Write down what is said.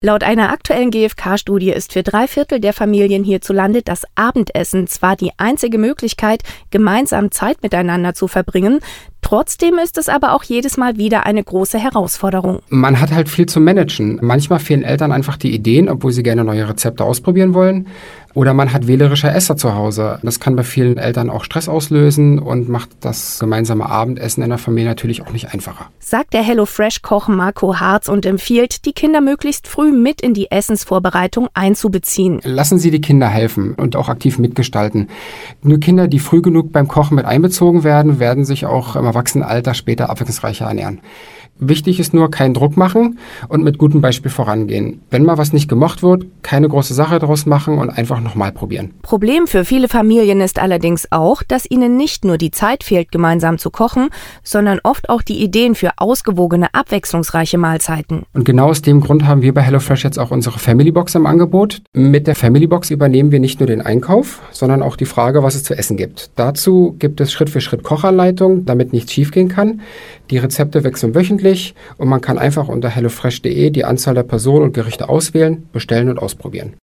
Laut einer aktuellen GfK-Studie ist für 3/4 der Familien hierzulande das Abendessen zwar die einzige Möglichkeit, gemeinsam Zeit miteinander zu verbringen, trotzdem ist es aber auch jedes Mal wieder eine große Herausforderung. Man hat halt viel zu managen. Manchmal fehlen Eltern einfach die Ideen, obwohl sie gerne neue Rezepte ausprobieren wollen. Oder man hat wählerische Esser zu Hause. Das kann bei vielen Eltern auch Stress auslösen und macht das gemeinsame Abendessen in der Familie natürlich auch nicht einfacher. Sagt der HelloFresh-Koch Marco Harz und empfiehlt, die Kinder möglichst früh mit in die Essensvorbereitung einzubeziehen. Lassen Sie die Kinder helfen und auch aktiv mitgestalten. Nur Kinder, die früh genug beim Kochen mit einbezogen werden, werden sich auch im Erwachsenenalter später abwechslungsreicher ernähren. Wichtig ist nur, keinen Druck machen und mit gutem Beispiel vorangehen. Wenn mal was nicht gemocht wird, keine große Sache daraus machen und einfach nochmal probieren. Problem für viele Familien ist allerdings auch, dass ihnen nicht nur die Zeit fehlt, gemeinsam zu kochen, sondern oft auch die Ideen für ausgewogene, abwechslungsreiche Mahlzeiten. Und genau aus dem Grund haben wir bei HelloFresh jetzt auch unsere Family Box im Angebot. Mit der Family Box übernehmen wir nicht nur den Einkauf, sondern auch die Frage, was es zu essen gibt. Dazu gibt es Schritt für Schritt Kochanleitungen, damit nichts schiefgehen kann. Die Rezepte wechseln wöchentlich und man kann einfach unter hellofresh.de die Anzahl der Personen und Gerichte auswählen, bestellen und ausprobieren.